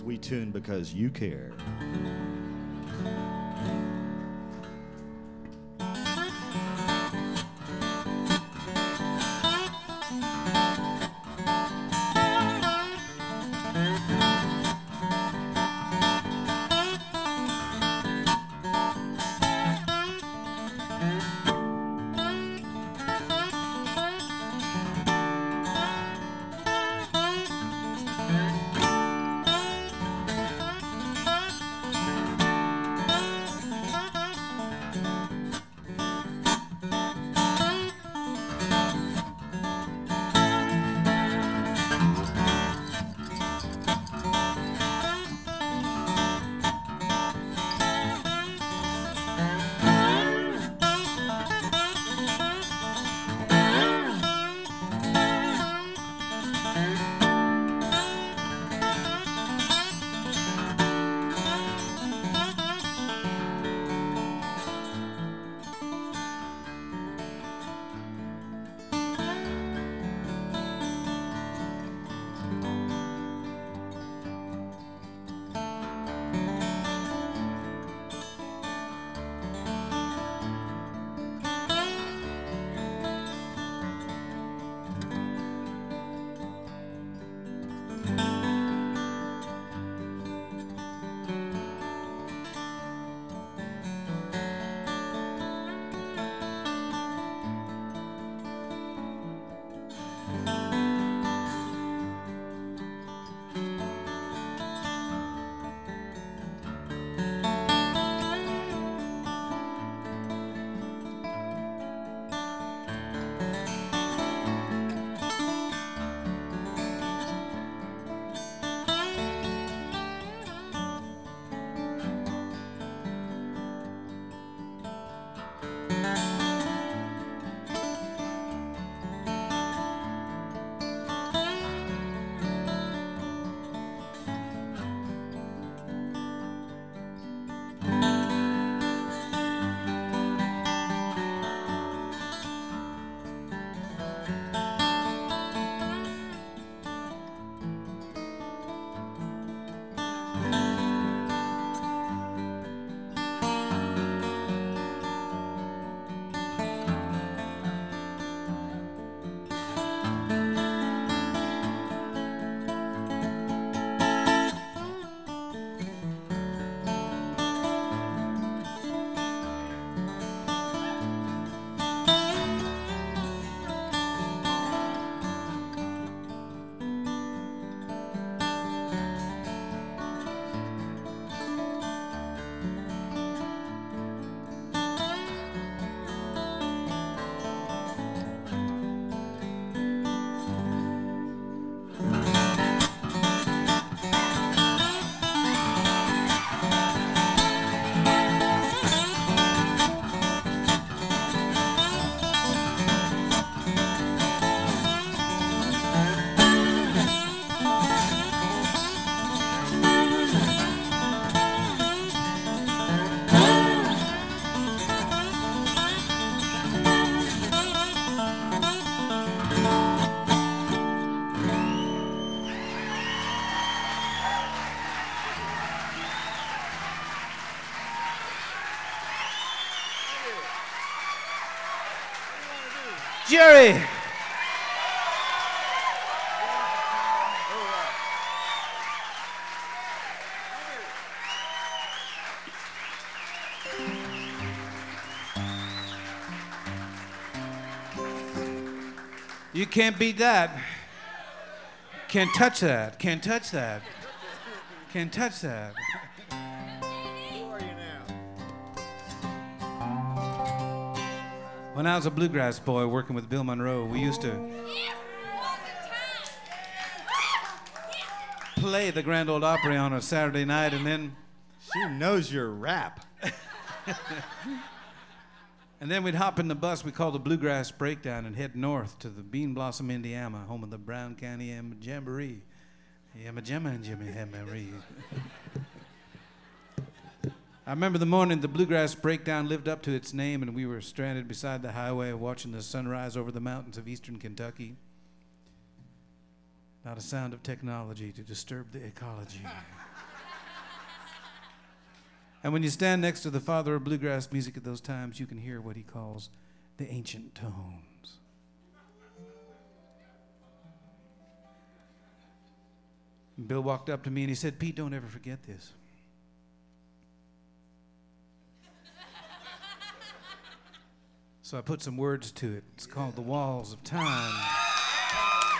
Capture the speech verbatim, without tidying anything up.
Classics. We tune because you care. Jerry. You can't beat that. Can't touch that. Can't touch that. Can't touch that. When I was a bluegrass boy working with Bill Monroe, we used to play the Grand Ole Opry on a Saturday night, and then she knows your rap. And then we'd hop in the bus we called the Bluegrass Breakdown and head north to the Bean Blossom, Indiana, home of the Brown County Jamboree. Yamma Jamma and Jimmy Jamboree. I remember the morning the Bluegrass Breakdown lived up to its name, and we were stranded beside the highway watching the sunrise over the mountains of eastern Kentucky. Not a sound of technology to disturb the ecology. And when you stand next to the father of bluegrass music at those times, you can hear what he calls the ancient tones. And Bill walked up to me and he said, Pete, don't ever forget this. So I put some words to it. It's called The Walls of Time.